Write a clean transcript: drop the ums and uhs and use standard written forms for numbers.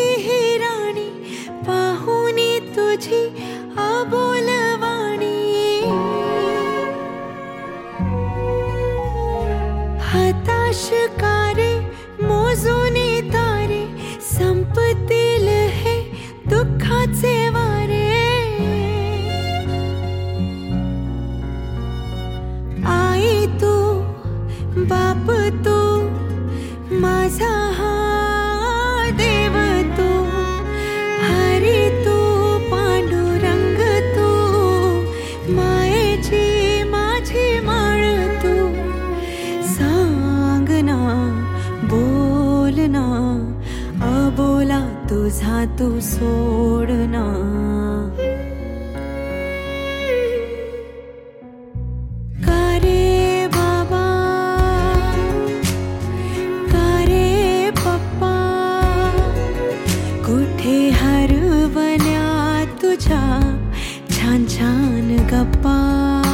ही राणी, पाहुनी तुझी अबोलवाणी. हताश कारे मोजूनी तारे, संपतील हे दुःखाचे वारे. आई तू, बाप तू, माझा हा देव तू. हरी तू, पांडुरंग तू, मायेची माझी माळ तू. सांग ना, बोल ना, अबोला तुझा तू सोड ना. का रे बाबा, का रे पप्पा, कुठे हरवल्या तुझ्या छान छान गप्पा.